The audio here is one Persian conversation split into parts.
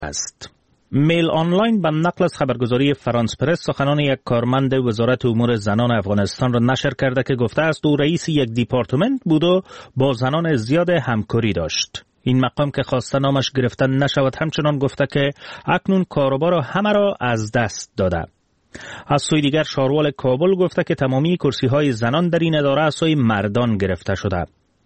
است. میل آنلاین به نقل از خبرگزاری فرانس پرس سخنان یک کارمند وزارت امور زنان افغانستان را نشر کرده که گفته است او رئیس یک دیپارتمنت بود و با زنان زیاد همکاری داشت. این مقام که خواسته نامش گرفته نشود همچنان گفته که اکنون کاروبار همه را از دست داده. از سوی دیگر شاروال کابل گفته که تمامی کرسی‌های زنان در این اداره از سوی مردان گرفته شده.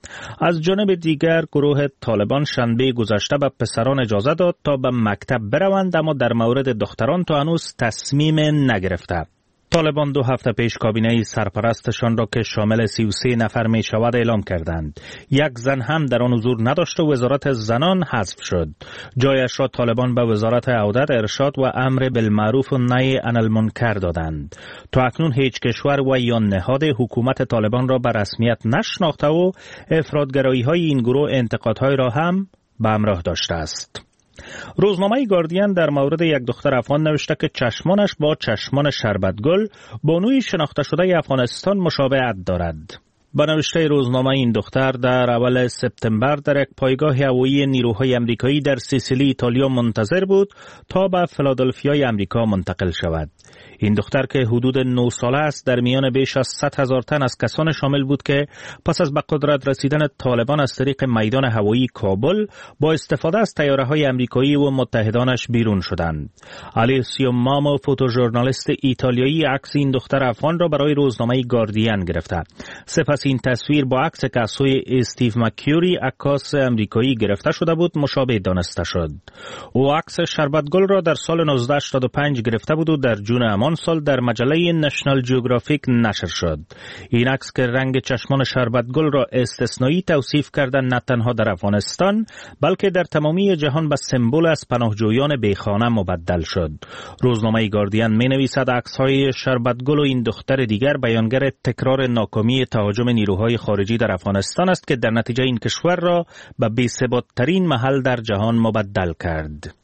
از جانب دیگر گروه طالبان شنبه گذشته به پسران اجازه داد تا به مکتب بروند، اما در مورد دختران تا هنوز تصمیم نگرفته. طالبان 2 هفته پیش کابینه سرپرستشان را که شامل 33 نفر می شود اعلام کردند. یک زن هم در آن حضور نداشت و وزارت زنان حذف شد. جایش را طالبان به وزارت عودت، ارشاد و امر بالمعروف و نهی عن المنکر دادند. تا اکنون هیچ کشور و یا نهاد حکومت طالبان را به رسمیت نشناخته و افراطگرایی های این گروه انتقادهای را هم به همراه داشته است. روزنامه گاردین در مورد یک دختر افغان نوشته که چشمانش با چشمان شربتگل بانوی شناخته شده افغانستان مشابهت دارد. با نوشته روزنامه این دختر در اول سپتامبر در یک پایگاه هوایی نیروهای امریکایی در سیسیلی ایتالیا منتظر بود تا به فیلادلفیای امریکا منتقل شود. این دختر که حدود 9 ساله است در میان بیش از 100,000 تن از کسان شامل بود که پس از به قدرت رسیدن طالبان از طریق میدان هوایی کابل با استفاده از طیاره‌های امریکایی و متحدانش بیرون شدند. الیسیو مامو، فوتوژورنالیست ایتالیایی، عکس این دختر افغان را برای روزنامه گاردین گرفته. سپس این تصویر با عکس که از سوی استیو مکیوری، عکاس امریکایی گرفته شده بود، مشابه دانسته شد. او عکس شربتگل را در سال 1985 گرفته بود و در جون همان سال در مجله نشنال جیوگرافیک نشر شد. این عکس که رنگ چشمان شربتگل را استثنایی توصیف کردن نه تنها در افغانستان بلکه در تمامی جهان به سمبل از پناهجویان بیخانه مبدل شد. روزنامه گاردین می نویسد عکس‌های شربتگل و این دختر دیگر بیانگر تکرار ناکامی تهاجم نیروهای خارجی در افغانستان است که در نتیجه این کشور را به بی‌ثبات‌ترین محل در جهان مبدل کرد.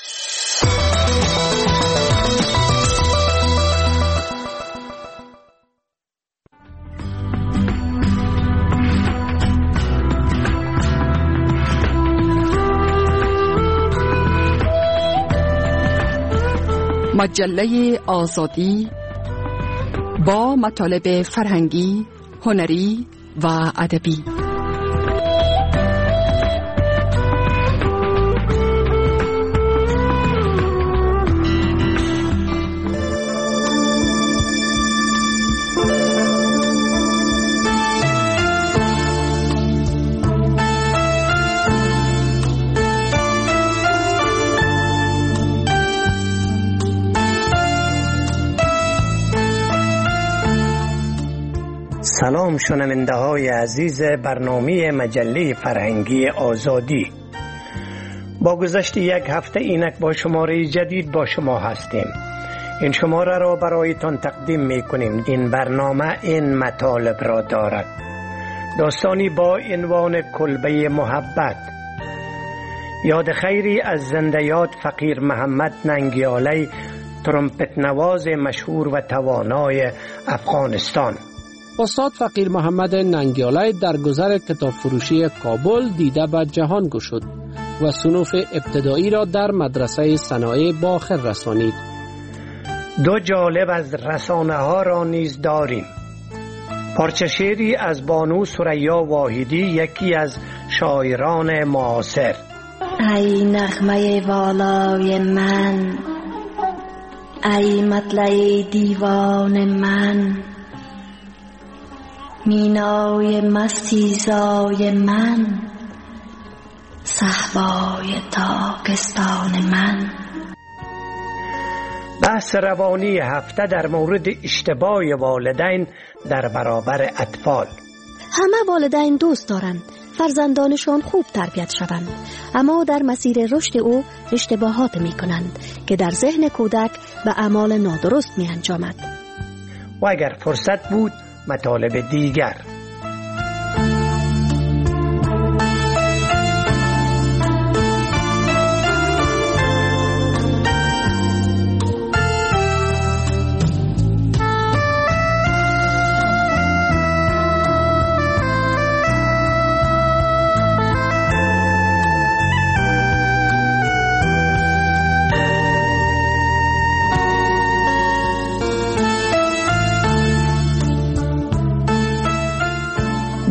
مجله آزادی با مطالب فرهنگی، هنری و ادبی. سلام شنونده های عزیز برنامه مجله فرهنگی آزادی. با گذشت یک هفته اینک با شماره جدید با شما هستیم. این شماره را برایتان تقدیم می کنیم. این برنامه این مطالب را دارد: داستانی با عنوان کلبه محبت، یاد خیری از زندیات فقیر محمد ننگیالی، ترمپت نواز مشهور و توانای افغانستان. استاد فقیر محمد ننگیالی در گذر کتاب فروشی کابل دیده به جهان گشود و صنوف ابتدایی را در مدرسه صنایع به آخر رسانید. دو جالب از رسانه ها را نیز داریم: پارچه شعری از بانو ثریا واحدی، یکی از شاعران معاصر. ای نغمه والای من، ای مطلع دیوان من، مینای مستیزای من، صحبای تاکستان من. بحث روانی هفته در مورد اشتباه والدین در برابر اطفال. همه والدین دوست دارند فرزندانشان خوب تربیت شوند، اما در مسیر رشد او اشتباهات می کنند که در ذهن کودک به اعمال نادرست می انجامد. و اگر فرصت بود مطالب دیگر.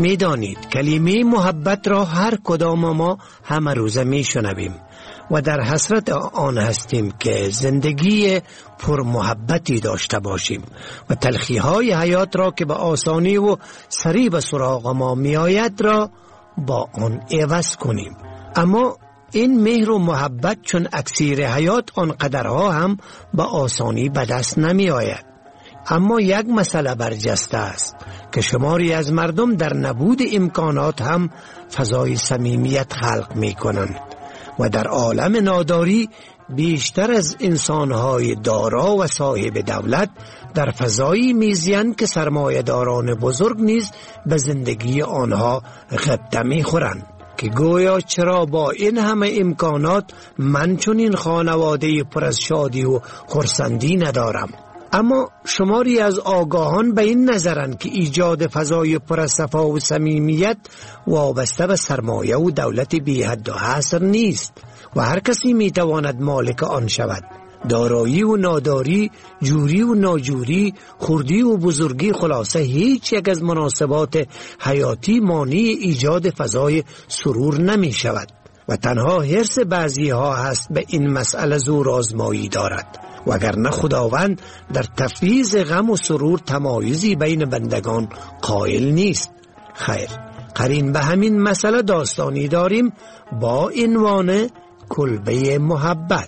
میدانید کلمه محبت را هر کدام ما همه روزه میشنویم و در حسرت آن هستیم که زندگی پر محبتی داشته باشیم و تلخی‌های حیات را که به آسانی و سریع به سراغ ما میآید را با آن عوض کنیم. اما این مهر و محبت چون اکسیر حیات آنقدرها هم به آسانی به دست نمی آید. اما یک مسئله برجسته است که شماری از مردم در نبود امکانات هم فضای صمیمیت خلق می کنند و در عالم ناداری بیشتر از انسانهای دارا و صاحب دولت در فضایی میزیند که سرمایه‌داران بزرگ نیز به زندگی آنها غبطه می‌خورند که گویا چرا با این همه امکانات من چون این خانواده پر از شادی و خرسندی ندارم. اما شماری از آگاهان به این نظرند که ایجاد فضای پر از صفا و صمیمیت وابسته به سرمایه و دولت بی حد و حصر نیست و هر کسی می تواند مالک آن شود. دارایی و ناداری، جوری و ناجوری، خردی و بزرگی، خلاصه هیچ یک از مناسبات حیاتی مانع ایجاد فضای سرور نمی شود و تنها حرص بعضی ها هست به این مسئله زور آزمایی دارد، وگرنه خداوند در تفویض غم و سرور تمایزی بین بندگان قائل نیست. خیر، قرین به همین مسئله داستانی داریم با عنوان کلبه محبت.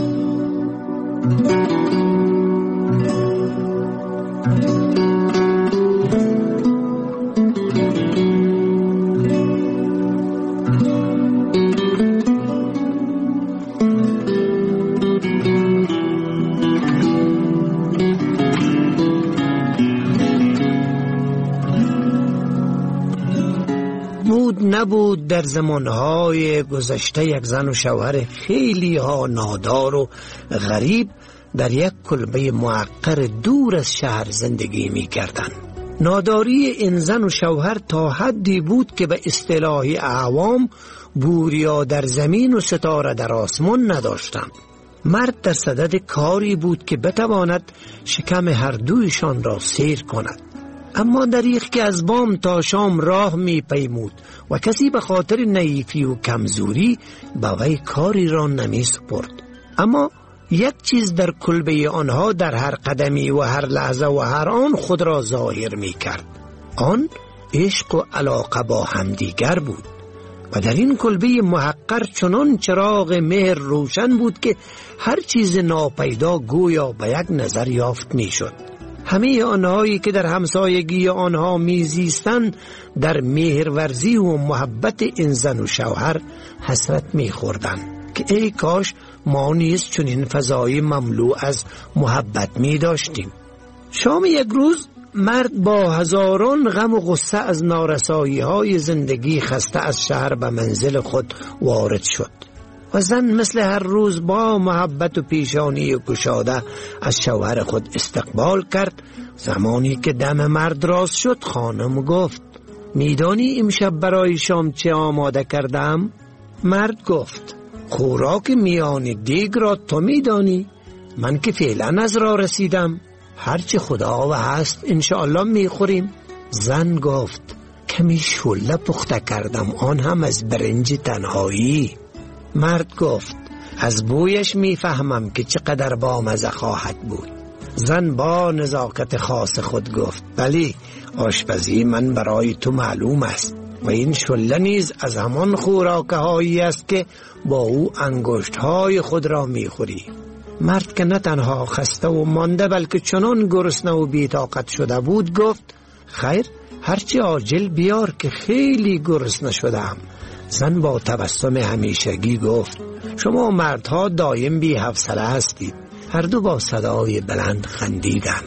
نبود در زمانهای گذشته یک زن و شوهر خیلی ها نادار و غریب در یک کلبه معقر دور از شهر زندگی می کردند. ناداری این زن و شوهر تا حدی بود که به اصطلاح عوام بوریا در زمین و ستاره در آسمان نداشتند. مرد در صدد کاری بود که بتواند شکم هر دویشان را سیر کند، اما دریغ که از بام تا شام راه می پیمود و کسی به خاطر نحیفی و کمزوری به وی کاری را نمی سپرد. اما یک چیز در کلبه آنها در هر قدمی و هر لحظه و هر آن خود را ظاهر می کرد. آن عشق و علاقه با همدیگر بود و در این کلبه محقر چنان چراغ مهر روشن بود که هر چیز ناپیدا گویا به یک نظر یافت می شد. همه آنهایی که در همسایگی آنها میزیستند در مهرورزی و محبت این زن و شوهر حسرت می‌خوردند که ای کاش ما نیز چنین فضای مملو از محبت می داشتیم. شام یک روز مرد با هزاران غم و غصه از نارسایی‌های زندگی خسته از شهر به منزل خود وارد شد و زن مثل هر روز با محبت و پیشانی گشاده از شوهر خود استقبال کرد. زمانی که دم مرد راست شد خانم گفت: میدانی امشب برای شام چه آماده کردم؟ مرد گفت: خوراک میان دیگ را تو میدانی، من که فعلا از راه رسیدم، هرچی خدا و هست انشاءالله میخوریم. زن گفت: کمی شله پخته کردم، آن هم از برنج تنهایی. مرد گفت: از بویش میفهمم که چقدر بامزه خواهد بود. زن با نزاکت خاص خود گفت: ولی آشپزی من برای تو معلوم است و این شله نیز از همان خوراکه هایی است که با او انگشت های خود را میخوری. مرد که نه تنها خسته و مانده بلکه چنان گرسنه و بی‌طاقت شده بود گفت: خیر، هرچی عاجل بیار که خیلی گرسنه شدم. زن با تبسم همیشگی گفت: شما مردها دایم بی حوصله هستید. هر دو با صدای بلند خندیدند.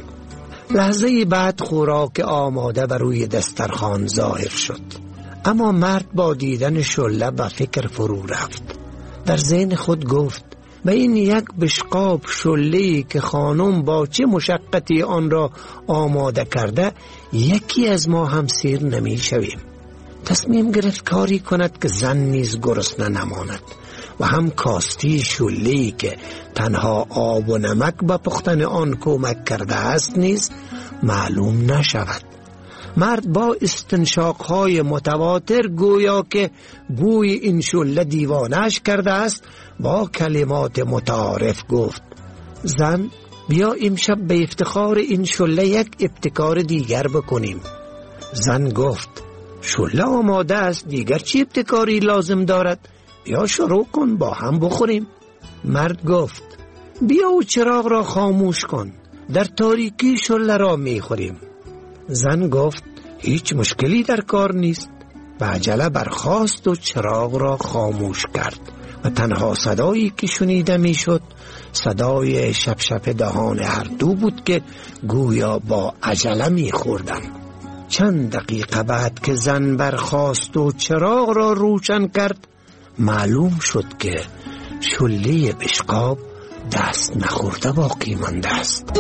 لحظه بعد خوراک آماده بر روی دسترخوان ظاهر شد، اما مرد با دیدن شله به فکر فرو رفت. در ذهن خود گفت: به این یک بشقاب شله‌ای که خانم با چه مشقتی آن را آماده کرده یکی از ما هم سیر نمی شویم. تصمیم گرفت کاری کند که زن نیز گرسنه نماند و هم کاستی شله‌ای که تنها آب و نمک به پختن آن کمک کرده است نیز معلوم نشود. مرد با استنشاقهای متواتر گویا که بوی این شله دیوانش کرده است با کلمات متعارف گفت: زن، بیا امشب به افتخار این شله یک ابتکار دیگر بکنیم. زن گفت: شله آماده است، دیگر چی ابتکاری لازم دارد؟ بیا شروع کن، با هم بخوریم. مرد گفت: بیا و چراغ را خاموش کن، در تاریکی شله را میخوریم. زن گفت: هیچ مشکلی در کار نیست. به عجله برخاست و چراغ را خاموش کرد و تنها صدایی که شنیده میشد صدای شپشپ دهان هر دو بود که گویا با عجله میخوردند. چند دقیقه بعد که زن برخاست و چراغ را روشن کرد، معلوم شد که شله بشقاب دست نخورده باقی مانده است.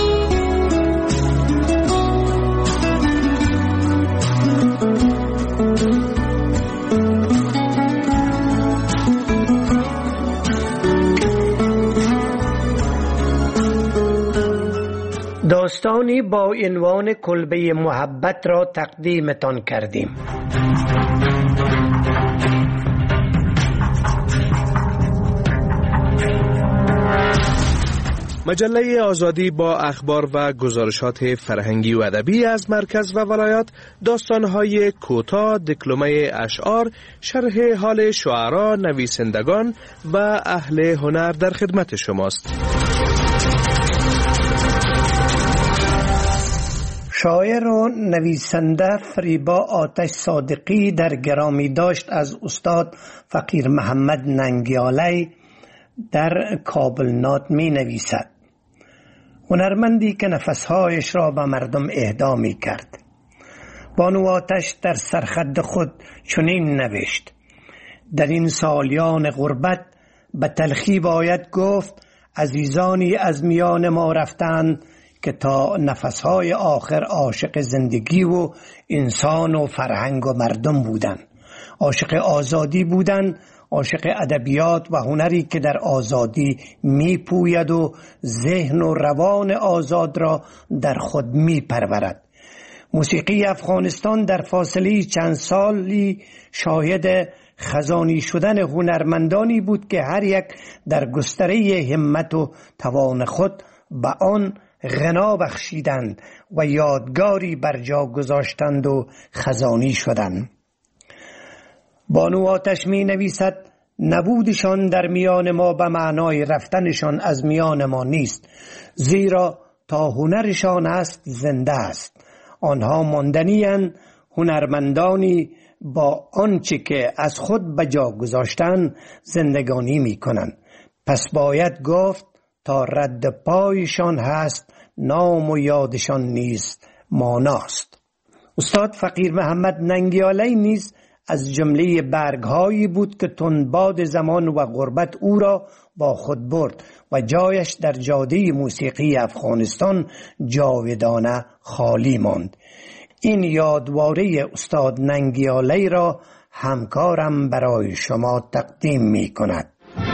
داستانی با عنوان کلبه محبت را تقدیمتان کردیم. مجله آزادی با اخبار و گزارشات فرهنگی و ادبی از مرکز و ولایات، داستان‌های کوتاه، دکلمه اشعار، شرح حال شعرا، نویسندگان و اهل هنر در خدمت شماست. شاعر و نویسنده فریبا آتش صادقی در گرامی داشت از استاد فقیر محمد ننگیالی در کابل نات می نویسد: هنرمندی که نفسهایش را به مردم اهدا می کرد. بانو آتش در سرخط خود چنین نوشت: در این سالیان غربت به تلخی باید گفت عزیزانی از میان ما رفتند که تا نفسهای آخر عاشق زندگی و انسان و فرهنگ و مردم بودند. عاشق آزادی بودند، عاشق ادبیات و هنری که در آزادی می پوید و ذهن و روان آزاد را در خود می پرورد. موسیقی افغانستان در فاصله چند سالی شاهد خزانی شدن هنرمندانی بود که هر یک در گستره همت و توان خود به آن غنا بخشیدند و یادگاری بر جا گذاشتند و خزانی شدند. بانو آتش می نویسد: نبودشان در میان ما به معنای رفتنشان از میان ما نیست، زیرا تا هنرشان است زنده است. آنها ماندنی‌اند، هنرمندانی با آنچه که از خود به جا گذاشتند زندگانی می کنند. پس باید گفت تا رد پایشان هست، نام و یادشان نیست ماناست. استاد فقیر محمد ننگیالی نیز از جمله برگهایی بود که تندباد زمان و غربت او را با خود برد و جایش در جاده موسیقی افغانستان جاودانه خالی ماند. این یادواره استاد ننگیالی را همکارم برای شما تقدیم می کند.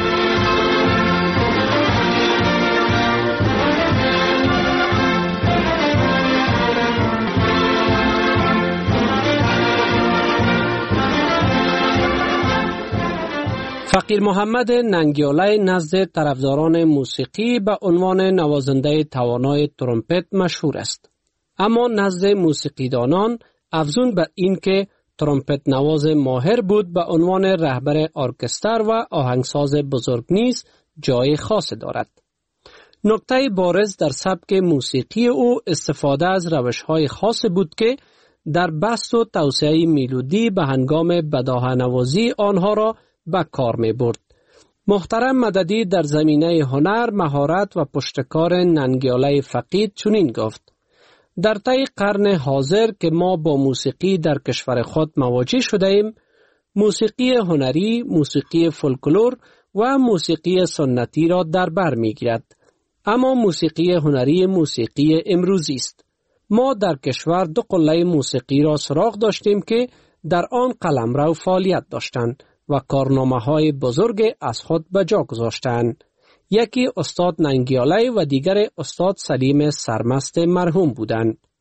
فقیر محمد ننگیالی نزد طرفداران موسیقی به عنوان نوازنده توانای ترومپت مشهور است. اما نزد موسیقیدانان افزون بر این که ترومپت نواز ماهر بود، به عنوان رهبر ارکستر و آهنگساز بزرگ نیز جای خاص دارد. نکته بارز در سبک موسیقی او استفاده از روش‌های خاص بود که در بست و توسعه میلودی به هنگام بداهه نوازی آنها را به کار می برد. محترم مددی در زمینه هنر، مهارت و پشتکار ننگیالی فقید چنین گفت: در طی قرن حاضر که ما با موسیقی در کشور خود مواجه شده ایم، موسیقی هنری، موسیقی فولکلور و موسیقی سنتی را در بر می گیرد. اما موسیقی هنری موسیقی امروزی است. ما در کشور دو قله موسیقی را سراغ داشتیم که در آن قلمرو فعالیت داشتند و کارنامه‌های بزرگ از خود به جا گذاشتند. یکی استاد ننگیالی و دیگر استاد سلیم سرمست مرحوم بودند.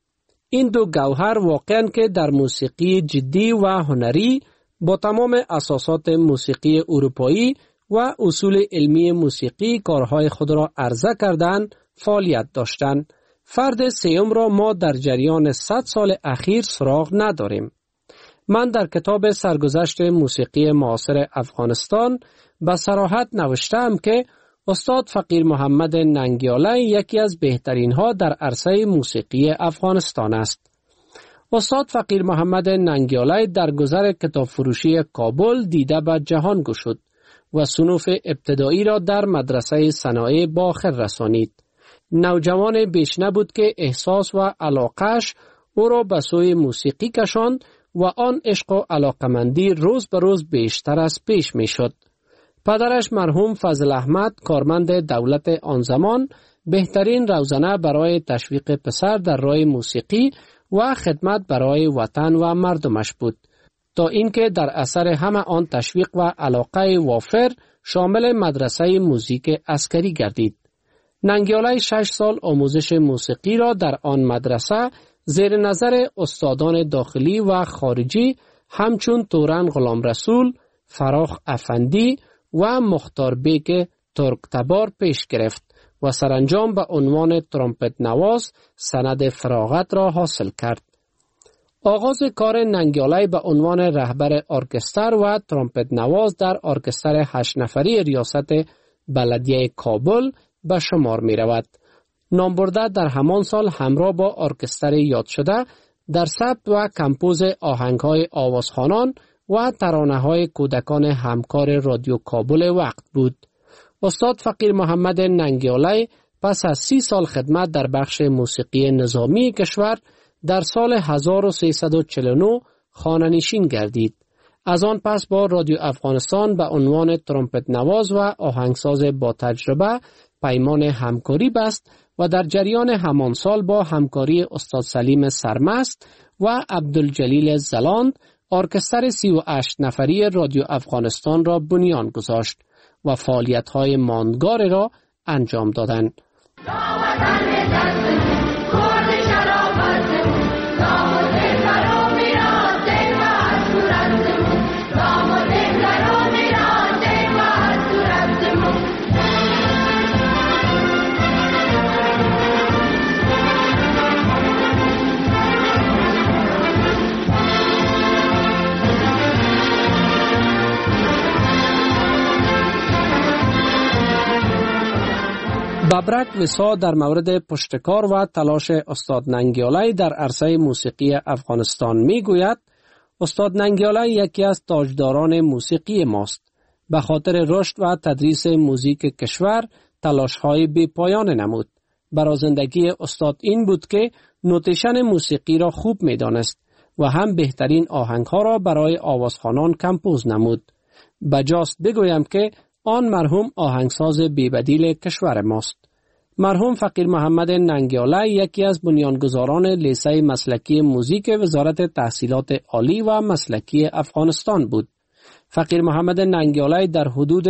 این دو گوهر واقعاً که در موسیقی جدی و هنری با تمام اساسات موسیقی اروپایی و اصول علمی موسیقی کارهای خود را عرضه کردند فعالیت داشتند. فرد سیوم را ما در جریان 100 سال اخیر سراغ نداریم. من در کتاب سرگذشت موسیقی معاصر افغانستان به صراحت نوشتم که استاد فقیر محمد ننگیالی یکی از بهترین ها در عرصه موسیقی افغانستان است. استاد فقیر محمد ننگیالی در گذر کتاب فروشی کابل دیده به جهان گشود و صنوف ابتدایی را در مدرسه صنایع به آخر رسانید. نوجوان بیش نبود که احساس و علاقش او را به سوی موسیقی کشاند و آن عشق و علاقمندی روز به روز بیشتر از پیش می شد. پدرش مرحوم فضل احمد کارمند دولت آن زمان بهترین روزنه برای تشویق پسر در راه موسیقی و خدمت برای وطن و مردمش بود تا اینکه در اثر همه آن تشویق و علاقه وافر شامل مدرسه موزیک عسکری گردید. ننگیالی 6 سال آموزش موسیقی را در آن مدرسه زیر نظر استادان داخلی و خارجی همچون تورن غلام رسول، فراخ افندی و مختار بیگ ترکتبار پیش گرفت و سرانجام به عنوان ترومپت نواز سند فراغت را حاصل کرد. آغاز کار ننگیالی به عنوان رهبر ارکستر و ترومپت نواز در ارکستر 8 نفری ریاست بلدیه کابل به شمار می رود. نامبرده در همان سال همراه با ارکستر یاد شده در ثبت و کمپوز آهنگ‌های آوازخوانان و ترانه‌های کودکان همکار رادیو کابل وقت بود. استاد فقیر محمد ننگیالی پس از 30 سال خدمت در بخش موسیقی نظامی کشور در سال 1349 خانه‌نشین گردید. از آن پس با رادیو افغانستان به عنوان ترومپت نواز و آهنگساز با تجربه پیمان همکاری بست و در جریان همان سال با همکاری استاد سلیم سرمست و عبدالجلیل زلاند ارکستر 38 نفری رادیو افغانستان را بنیان گذاشت و فعالیت‌های ماندگار را انجام دادند. ببرک وسا در مورد پشتکار و تلاش استاد ننگیالی در عرصه موسیقی افغانستان می گوید استاد ننگیالی یکی از تاجداران موسیقی ماست. به خاطر رشد و تدریس موزیک کشور تلاش‌های بی پایان نمود. برازندگی استاد این بود که نوتیشن موسیقی را خوب می دانست و هم بهترین آهنگ‌ها را برای آوازخوانان کمپوز نمود. بجاست بگویم که آن مرحوم آهنگساز بی‌بدیل کشور ماست. مرحوم فقیر محمد ننگیالی یکی از بنیانگذاران لیسه مسلکی موزیک وزارت تحصیلات عالی و مسلکی افغانستان بود. فقیر محمد ننگیالی در حدود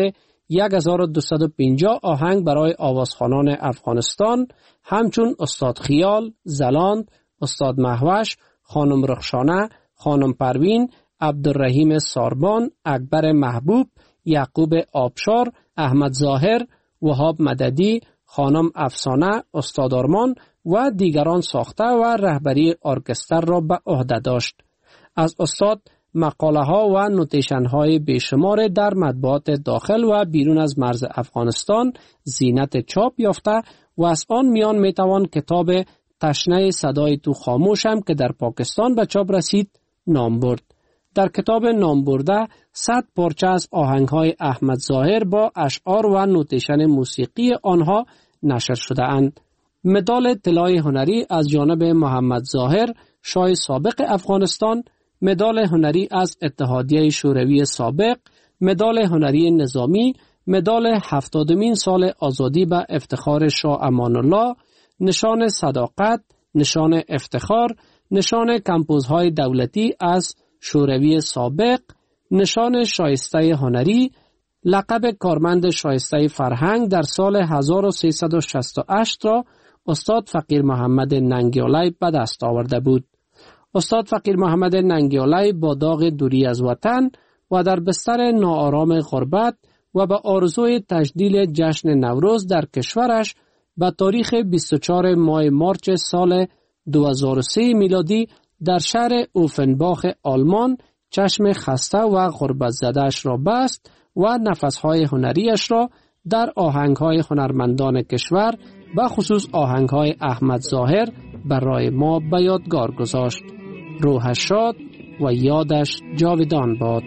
1250 آهنگ برای آوازخوانان افغانستان همچون استاد خیال، زلاند، استاد مهوش، خانم رخشانه، خانم پروین، عبدالرحیم ساربان، اکبر محبوب، یعقوب آبشار، احمد ظاهر، وهاب مددی، خانم افسانه، استاد آرمان و دیگران ساخته و رهبری ارکستر را به عهده داشت. از استاد مقاله ها و نوتیشن های بیشمار در مطبوعات داخل و بیرون از مرز افغانستان زینت چاپ یافته و از آن میان میتوان کتاب تشنه صدای تو خاموشم که در پاکستان به چاپ رسید نام برد. در کتاب نام برده 100 پارچه از آهنگ‌های احمد ظاهر با اشعار و نوتیشن موسیقی آنها نشر شده اند. مدال طلای هنری از جانب محمد ظاهر شاه سابق افغانستان، مدال هنری از اتحادیه شوروی سابق، مدال هنری نظامی، مدال 70مین سال آزادی به افتخار شاه امان الله، نشان صداقت، نشان افتخار، نشان کمپوزهای دولتی از شوروی سابق، نشان شایسته هنری، لقب کارمند شایسته فرهنگ در سال 1368 را استاد فقیر محمد ننگیالای به دست آورده بود. استاد فقیر محمد ننگیالای با داغ دوری از وطن و در بستر ناآرام غربت و به آرزوی تجدید جشن نوروز در کشورش به تاریخ 24 ماه مارچ سال 2003 میلادی در شهر اوفنباخ آلمان چشم خسته و غربت زده‌اش را بست و نفسهای هنریش را در آهنگهای هنرمندان کشور به خصوص آهنگهای احمد ظاهر برای ما به یادگار گذاشت. روحش شاد و یادش جاودان باد.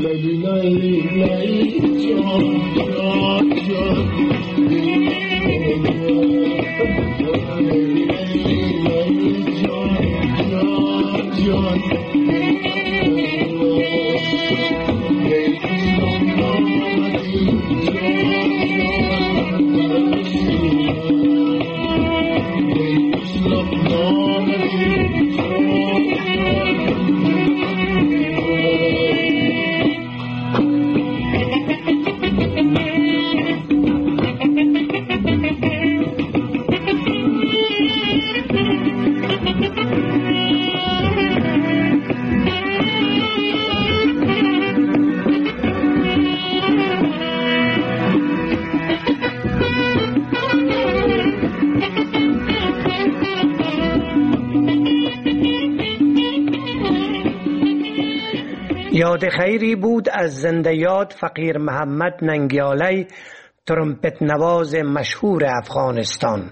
یاد خیری بود از زنده یاد فقیر محمد ننگیالای، ترمپت نواز مشهور افغانستان.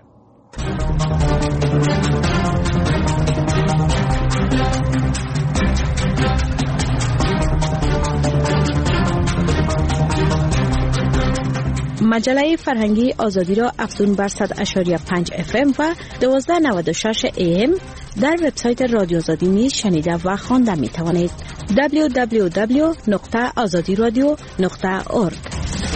مجله فرهنگی آزادی را افزون بر 100.5 FM و 1296 AM در وبسایت رادیو آزادی نیز شنیده و خوانده می توانید. www.azadiradio.org.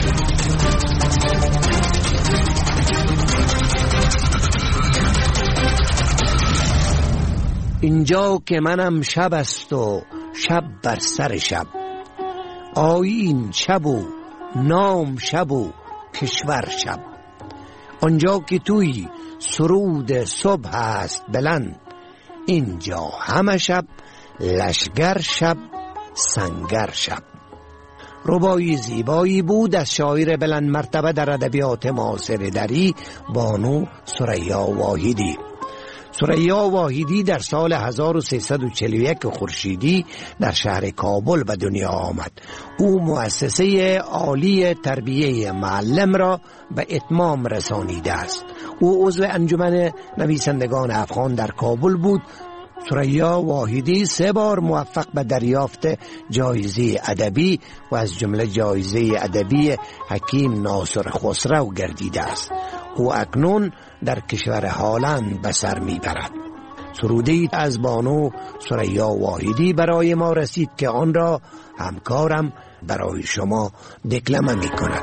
اینجا که منم شب است و شب بر سر شب، آیین شب و نام شب و کشور شب. آنجا که توی سرود صبح است بلند، اینجا همه شب لشگر شب سنگر شب. ربایی زیبایی بود از شاعر بلند مرتبه در ادبیات معاصر دری، بانو ثریا واحدی. ثریا واحدی در سال 1341 خورشیدی در شهر کابل به دنیا آمد. او مؤسسه عالی تربیه معلم را به اتمام رسانیده است. او عضو انجمن نویسندگان افغان در کابل بود. ثریا واحدی 3 بار موفق به دریافت جایزه ادبی و از جمله جایزه ادبی حکیم ناصر خسرو گردیده است. او اکنون در کشور هلند به سر میبرد. سرودی از بانو ثریا واحدی برای ما رسید که آن را همکارم برای شما دکلمه میکند.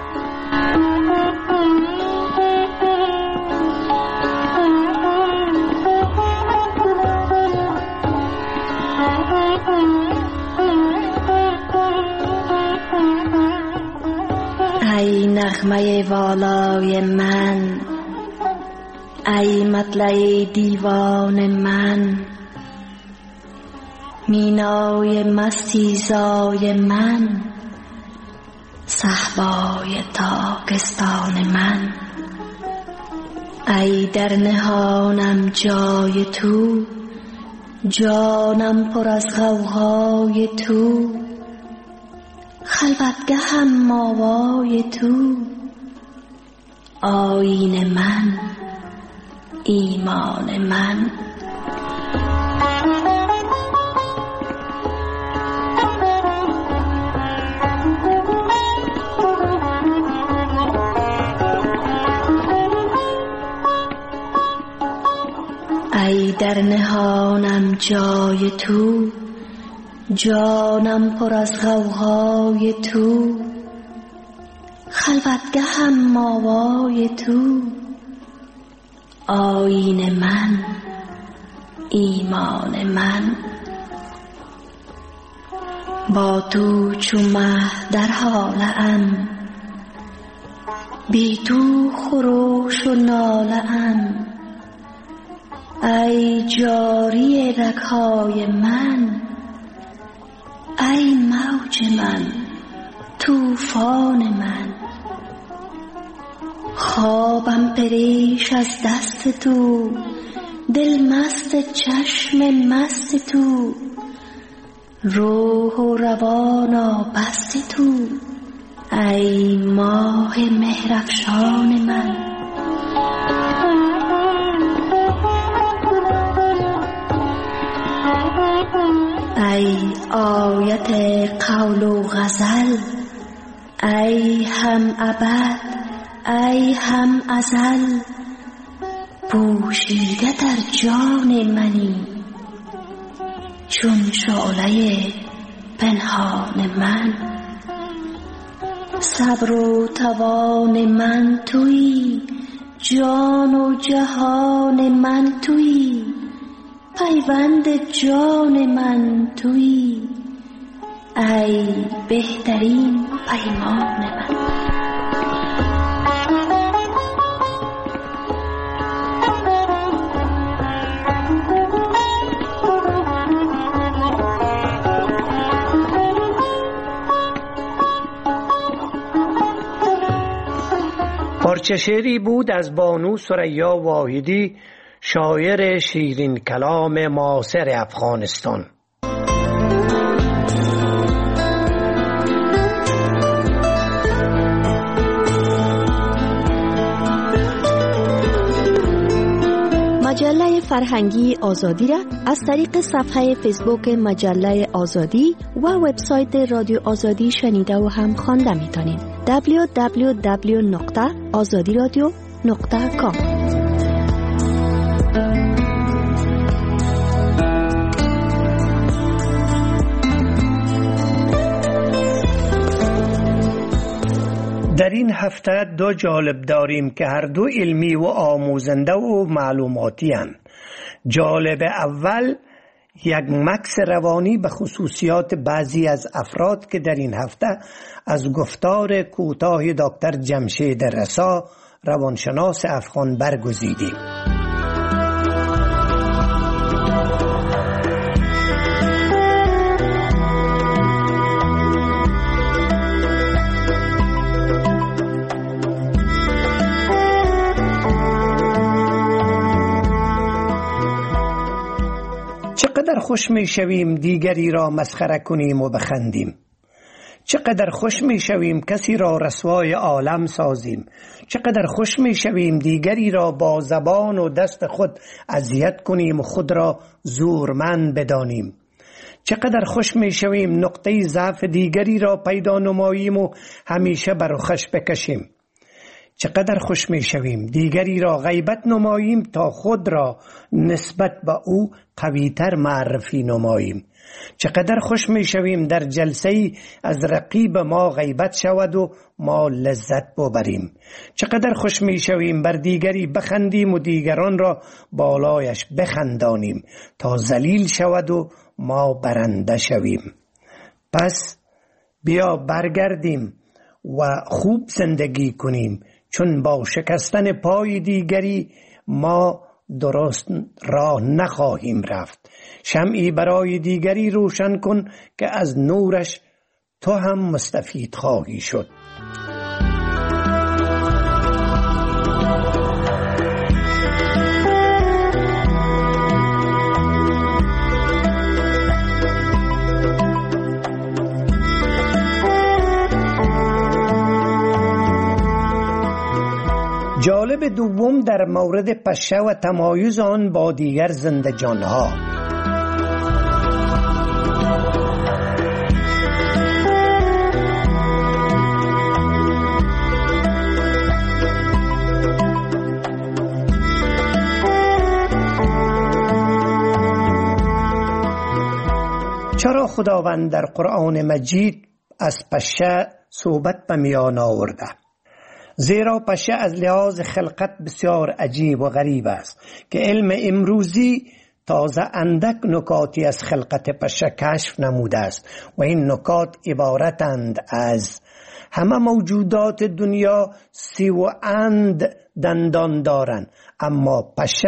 ای نغمه والای من، ای مطلع دیوان من، مینای مستیزای من، صحبای تاکستان من. ای در نهانم جای تو، جانم پر از غوغای تو، خلوتگهم ماوای تو، آیین من، ایمان من. ای در نهانم جای تو، جانم پر از غوغای تو، خلوتگهم ماوای تو، آیین من، ایمان من. با تو چو مه در حاله ام، بی تو خروش و ناله ام، ای جاری رگ‌های من، ای موج من، طوفان من. خوابم پریش از دست تو، دل مست چشم مست تو، روح و روان بست تو، ای ماه مهرافشان من. ای آیت قول و غزل، ای هم ابد ای هم ازل، پوشیده در جان منی چون شعله پنهان من. صبر و توان من تویی، جان و جهان من تویی، پیوند جان من تویی، ای بهترین پیمان من. پارچه شعری بود از بانو ثریا واحدی، شاعر شیرین کلام معاصر افغانستان. مجله فرهنگی آزادی را از طریق صفحه فیسبوک مجله آزادی و وبسایت رادیو آزادی شنیده و هم خوانده می‌تونید. www.azadiradio.com. در این هفته دو جالب داریم که هر دو علمی و آموزنده و معلوماتی هستند. جالب اول یک مکث روانی به خصوصیات بعضی از افراد که در این هفته از گفتار کوتاه دکتر جمشید رسا روانشناس افغان برگزیدیم. چقدر خوش می شویم دیگری را مسخره کنیم و بخندیم. چقدر خوش می شویم کسی را رسوای عالم سازیم. چقدر خوش می شویم دیگری را با زبان و دست خود اذیت کنیم و خود را زورمند بدانیم. چقدر خوش می شویم نقطه ضعف دیگری را پیدا نماییم و همیشه بر رخش بکشیم. چقدر خوش می شویم دیگری را غیبت نماییم تا خود را نسبت به او قویتر معرفی نماییم. چقدر خوش می شویم در جلسه‌ای از رقیب ما غیبت شود و ما لذت ببریم. چقدر خوش می شویم بر دیگری بخندیم و دیگران را بالایش بخندانیم تا ذلیل شود و ما برنده شویم. پس بیا برگردیم و خوب زندگی کنیم، چون با شکستن پای دیگری ما درست راه نخواهیم رفت. شمعی برای دیگری روشن کن که از نورش تو هم مستفید خواهی شد. جالب دوم در مورد پشه و تمایز آن با دیگر زنده جانها. چرا خداوند در قرآن مجید از پشه صحبت به میان آورده؟ زیرا پشه از لحاظ خلقت بسیار عجیب و غریب است که علم امروزی تازه اندک نکاتی از خلقت پشه کشف نموده است و این نکات عبارتند از: همه موجودات دنیا 30 دندان دارند، اما پشه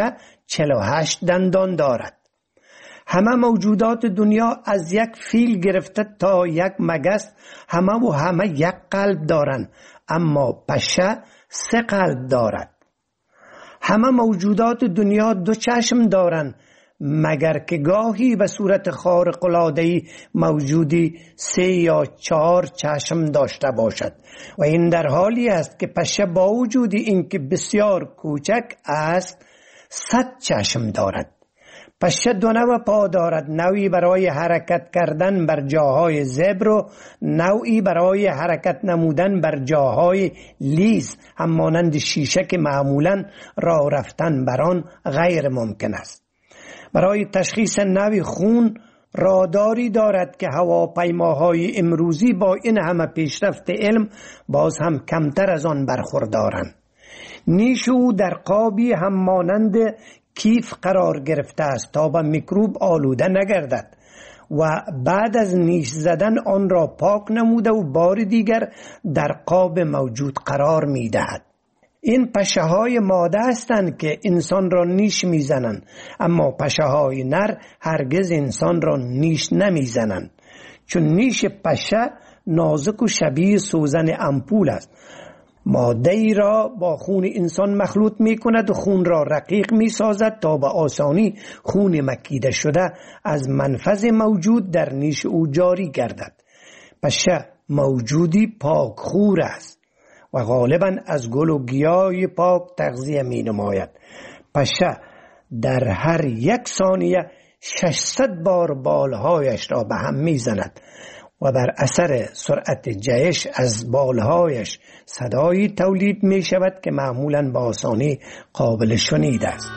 48 دندان دارد. همه موجودات دنیا از یک فیل گرفته تا یک مگس همه یک قلب دارند، اما پشه 3 قلب دارد. همه موجودات دنیا 2 چشم دارند، مگر که گاهی به صورت خارق العاده‌ای موجودی 3 یا 4 چشم داشته باشد و این در حالی است که پشه با وجود اینکه بسیار کوچک است 100 چشم دارد. پشه 2 نوع پا دارد، نوعی برای حرکت کردن بر جاهای زبر و نوعی برای حرکت نمودن بر جاهای لیز همانند شیشه که معمولاً راه رفتن بر آن غیر ممکن است. برای تشخیص نوع خون راداری دارد که هواپیماهای امروزی با این همه پیشرفت علم باز هم کمتر از آن برخوردارند. نیش او در قابی همانند کیف قرار گرفته است تا به میکروب آلوده نگردد و بعد از نیش زدن آن را پاک نموده و بار دیگر در قاب موجود قرار می دهد. این پشه های ماده هستند که انسان را نیش می زنند، اما پشه های نر هرگز انسان را نیش نمی زنند، چون نیش پشه نازک و شبیه سوزن امپول است. ماده ای را با خون انسان مخلوط می کند و خون را رقیق می سازد تا به آسانی خون مکیده شده از منفذ موجود در نیش او جاری گردد. پشه موجودی پاک خور است و غالبا از گل و گیاه پاک تغذیه می نماید. پشه در هر 1 ثانیه 600 بار بالهایش را به هم می زند و بر اثر سرعت جهش از بالهایش صدایی تولید می شود که معمولاً با آسانی قابل شنید است.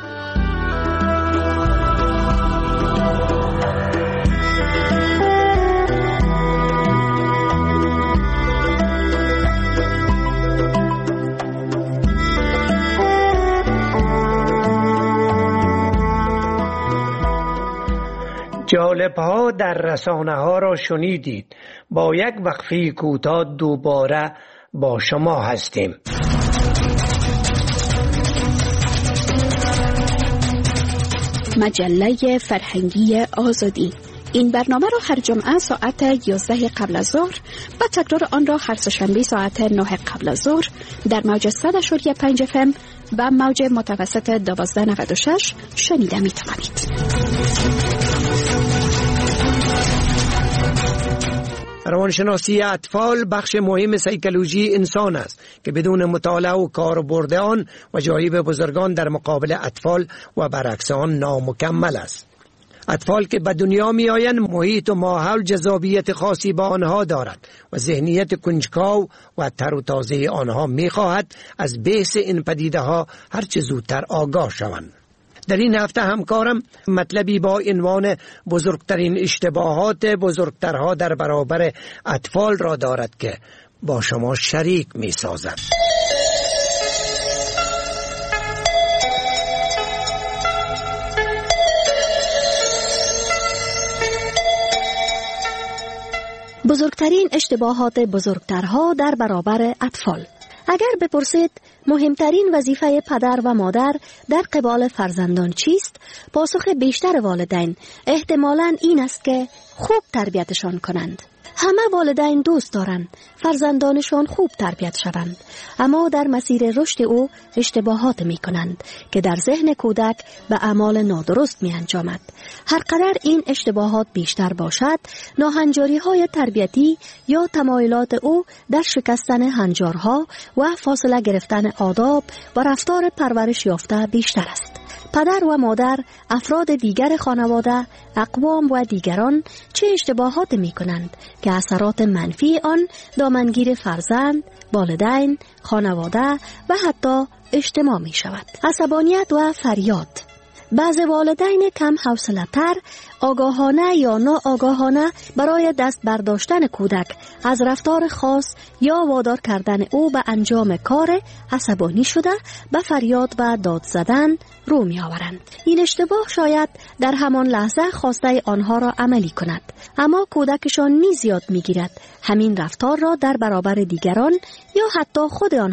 جالب‌ها در رسانه‌ها را شنیدید. با یک وقفه کوتاه دوباره با شما هستیم. مجله فرهنگی آزادی. این برنامه را هر جمعه ساعت 11 قبل از ظهر و تکرار آن را هر سه‌شنبه ساعت 9 قبل از ظهر در موج 100.5 FM و موج متوسط 1296 شنیده می توانید. روانشناسی اطفال بخش مهم سیکولوژی انسان است که بدون مطالعه و کاربرد آن وجایب بزرگان در مقابل اطفال و برعکس آن نامکمل است. اطفال که به دنیا می آیند محیط و ماحول جذابیت خاصی با آنها دارد و ذهنیت کنجکاو و تر و تازه آنها می خواهد از بحث این پدیده ها هرچه زودتر آگاه شوند. در این هفته همکارم مطلبی با عنوان بزرگترین اشتباهات بزرگترها در برابر اطفال را دارد که با شما شریک می سازد. بزرگترین اشتباهات بزرگترها در برابر اطفال. اگر بپرسید مهمترین وظیفه پدر و مادر در قبال فرزندان چیست؟ پاسخ بیشتر والدین احتمالاً این است که خوب تربیتشان کنند. همه والدین دوست دارند فرزندانشان خوب تربیت شوند، اما در مسیر رشد او اشتباهات می کنند که در ذهن کودک به اعمال نادرست می انجامد. هر قدر این اشتباهات بیشتر باشد، ناهنجاری های تربیتی یا تمایلات او در شکستن هنجارها و فاصله گرفتن آداب و رفتار پرورش یافته بیشتر است. پدر و مادر، افراد دیگر خانواده، اقوام و دیگران چه اشتباهات می کنند که اثرات منفی آن دامنگیر فرزند، والدین، خانواده و حتی اجتماع می شود. عصبانیت و فریاد. بعض والدین کم حوصله‌تر آگاهانه یا ناآگاهانه برای دست برداشتن کودک از رفتار خاص یا وادار کردن او به انجام کار عصبانی شده به فریاد و داد زدن رو می آورند. این اشتباه شاید در همان لحظه خواسته آنها را عملی کند، اما کودکشان نیز یاد می گیرد همین رفتار را در برابر دیگران یا حتی خود آنها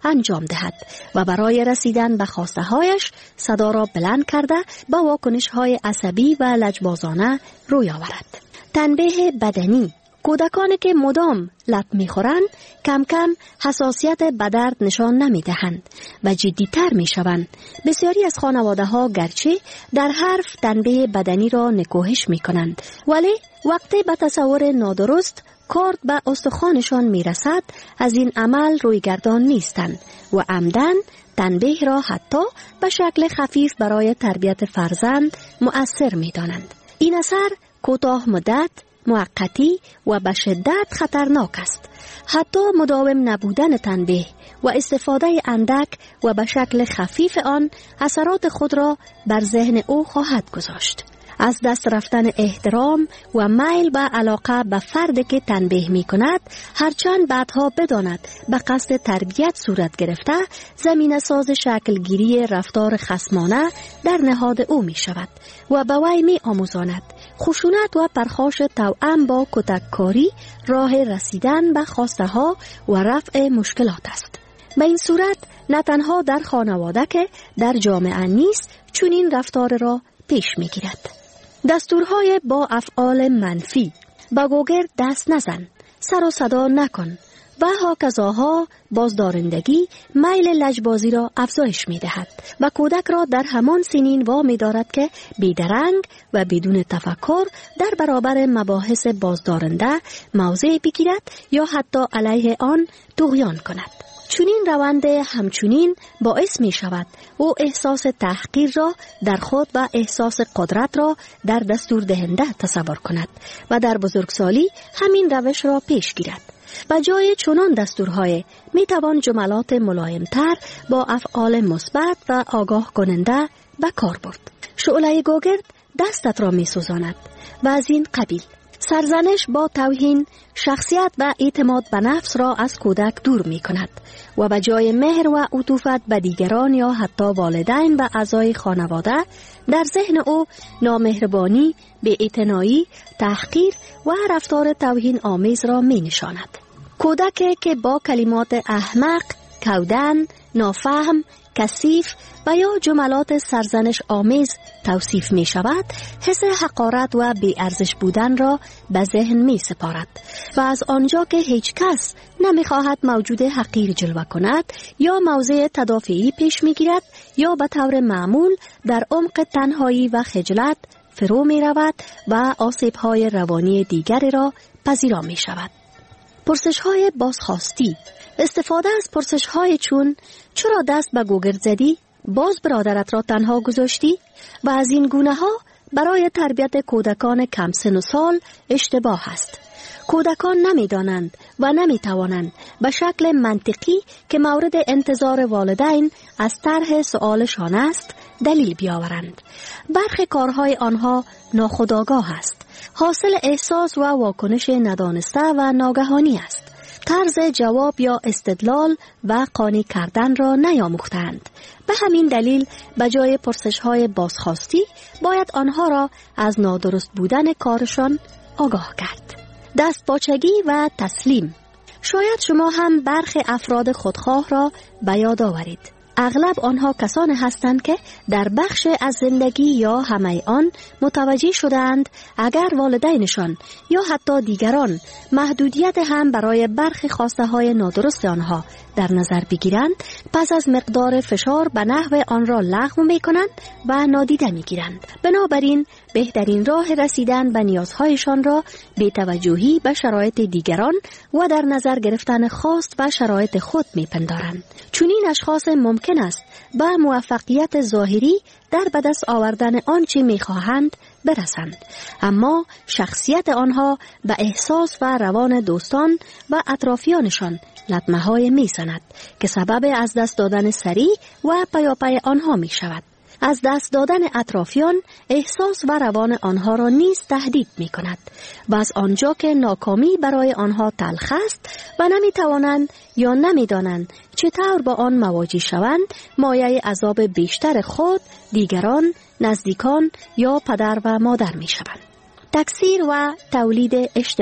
انجام دهد و برای رسیدن به خواسته هایش صدا را بلند کرده به واکنش های عصبی و لجبازانه روی آورد. تنبیه بدنی: کودکانی که مدام لط می‌خورند کم کم حساسیت به درد نشان نمی‌دهند و جدی‌تر می‌شوند. بسیاری از خانواده‌ها گرچه در حرف تنبیه بدنی را نکوهش می‌کنند، ولی وقتی به تصور نادرست کارد به استخوانشان می‌رسد از این عمل رویگردان نیستند و عمدن تنبیه را حتی به شکل خفیف برای تربیت فرزند مؤثر می‌دانند. این اثر کوتاه مدت، موقتی و به شدت خطرناک است. حتی مداوم نبودن تنبیه و استفاده اندک و به شکل خفیف آن اثرات خود را بر ذهن او خواهد گذاشت. از دست رفتن احترام و میل به علاقه به فردی که تنبیه می کند، هرچند بعدها بداند به قصد تربیت صورت گرفته، زمینه ساز شکلگیری رفتار خصمانه در نهاد او می شود و به وی می آموزاند خشونت و پرخاش توأم با کتککاری راه رسیدن به خواسته ها و رفع مشکلات است. به این صورت نه تنها در خانواده که در جامعه نیز چنین رفتار را پیش می گیرد. دستورهای با افعال منفی: با گوگرد دست نزن، سر و صدا نکن و هاکذاها بازدارندگی میل لجبازی را افزایش می دهد و کودک را در همان سنین وامی دارد که بیدرنگ و بدون تفکر در برابر مباحث بازدارنده موضع بگیرد یا حتی علیه آن طغیان کند. چنین روند همچنین باعث می شود او احساس تحقیر را در خود و احساس قدرت را در دستور دهنده تصور کند و در بزرگسالی همین روش را پیش گیرد. به جای چنان دستورهای می توان جملات ملایمتر با افعال مثبت و آگاه کننده به کار برد. شعله گوگرد دستت را می سوزاند و از این قبیل. سرزنش با توهین شخصیت و اعتماد به نفس را از کودک دور می کند و به جای مهر و عطوفت به دیگران یا حتی والدین و اعضای خانواده، در ذهن او نامهربانی، بی‌اعتنایی، تحقیر و رفتار توهین آمیز را می نشاند. کودکی که با کلمات احمق، کودن، نافهم، کثیف و یا جملات سرزنش آمیز توصیف می شود، حس حقارت و بی ارزش بودن را به ذهن می سپارد و از آنجا که هیچ کس نمی خواهد موجود حقیر جلوه کند یا موضع تدافعی پیش می گیرد یا به طور معمول در عمق تنهایی و خجلت فرو می رود و آسیب های روانی دیگری را پذیرا می شود. پرسش های بازخواستی: استفاده از پرسش های چون چرا دست به گوگرد زدی؟ باز برادرت را تنها گذاشتی؟ و از این گونه ها برای تربیت کودکان کم سن و سال اشتباه است. کودکان نمی دانند و نمی توانند به شکل منطقی که مورد انتظار والدین از طرح سؤالشان است دلیل بیاورند. برخی کارهای آنها ناخودآگاه است. حاصل احساس و واکنش ندانسته و ناگهانی است. طرز جواب یا استدلال و قانع کردن را نیاموختند. به همین دلیل به جای پرسش‌های بازخواستی باید آنها را از نادرست بودن کارشان آگاه کرد. دستپاچگی و تسلیم: شاید شما هم برخی افراد خودخواه را به یاد آورید. اغلب آنها کسانی هستند که در بخش از زندگی یا همه آن متوجه شدند اگر والدینشان یا حتی دیگران محدودیت هم برای برخی خواسته های نادرست آنها در نظر بگیرند، پس از مقدار فشار به نحو آن را لغو می کنند و نادیده می گیرند. بنابراین بهترین راه رسیدن به نیازهایشان را بی توجهی به شرایط دیگران و در نظر گرفتن خواست و شرایط خود می پندارند. چنین اشخاص ممکن است به موفقیت ظاهری در به دست آوردن آنچه می خواهند برسند، اما شخصیت آنها به احساس و روان دوستان و اطرافیانشان لطمه های می زند که سبب از دست دادن سریع و پیاپی آنها می شود. از دست دادن اطرافیان احساس و روان آنها را نیز تهدید می کند و از آنجا که ناکامی برای آنها تلخ است و نمی توانند یا نمی دانند چطور با آن مواجه شوند، مایه عذاب بیشتر خود، دیگران، نزدیکان یا پدر و مادر می شوند. تکثیر و تولید اشتباه: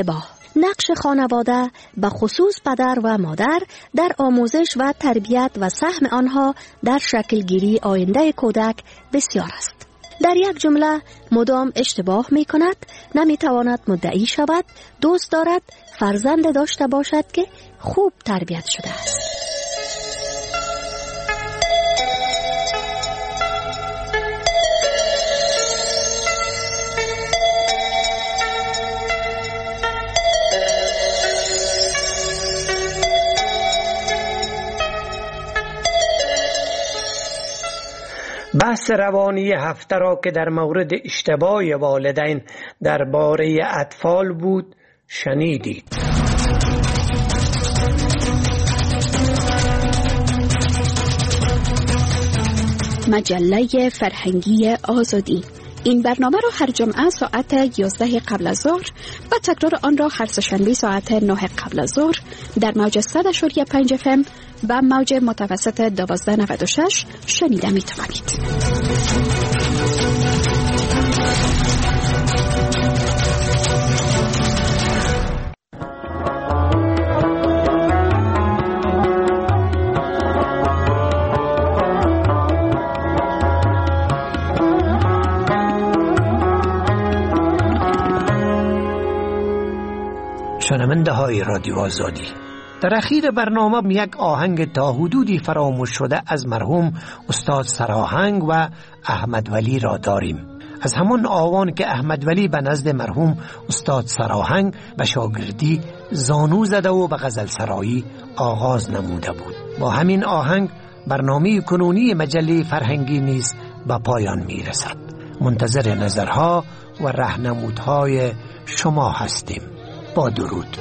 نقش خانواده به خصوص پدر و مادر در آموزش و تربیت و سهم آنها در شکلگیری آینده کودک بسیار است. در یک جمله مدام اشتباه می کند، نمی تواند مدعی شود، دوست دارد فرزند داشته باشد که خوب تربیت شده است. بحث روانی هفته را که در مورد اشتباه والدین درباره اطفال بود شنیدید. مجله فرهنگی آزادی. این برنامه را هر جمعه ساعت 11 قبل از ظهر و تکرار آن را هر سه‌شنبه ساعت 9 قبل از ظهر در موج 100.5 FM و موج متوسط 1296 شنیده می توانید. شنونده های رادیو آزادی، در اخیر برنامه یک آهنگ تا حدودی فراموش شده از مرحوم استاد سراهنگ و احمد ولی را داریم. از همان آوان که احمد ولی به نزد مرحوم استاد سراهنگ به شاگردی زانو زده و به غزل سرایی آغاز نموده بود. با همین آهنگ برنامه کنونی مجله فرهنگی نیز به پایان می رسد. منتظر نظرها و راهنمودهای شما هستیم. با درود.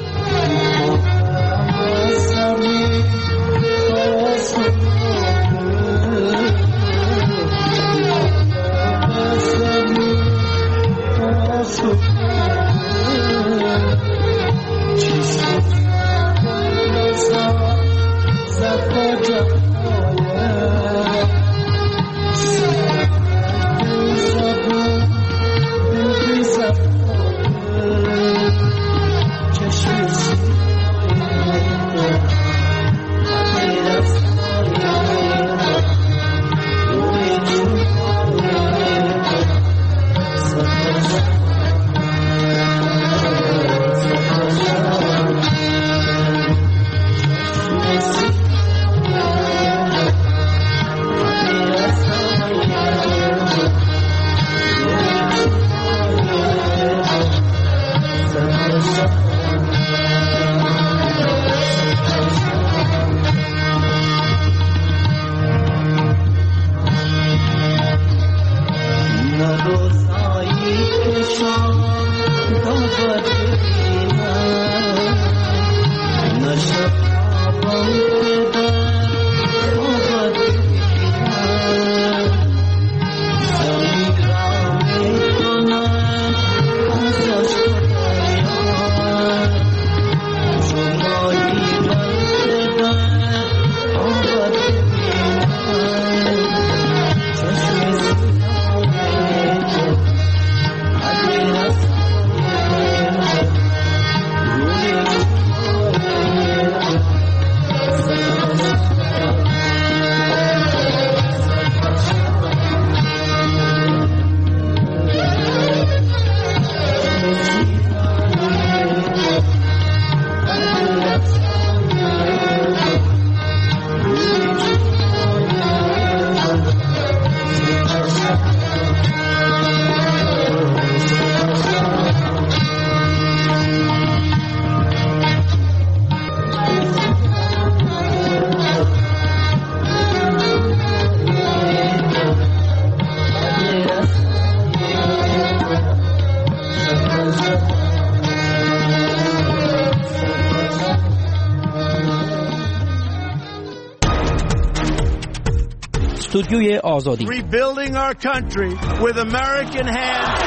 استودیوی آزادی. Rebuilding our country with American hands.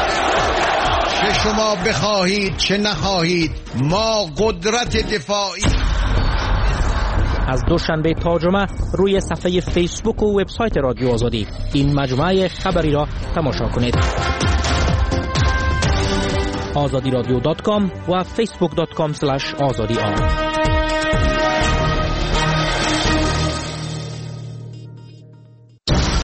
چه شما بخواهید چه نخواهید ما قدرت دفاعی. از دوشنبه تا جمعه روی صفحه فیسبوک و وبسایت رادیو آزادی این مجموعه خبری را تماشا کنید. azadi radio.com و facebook.com/azadi.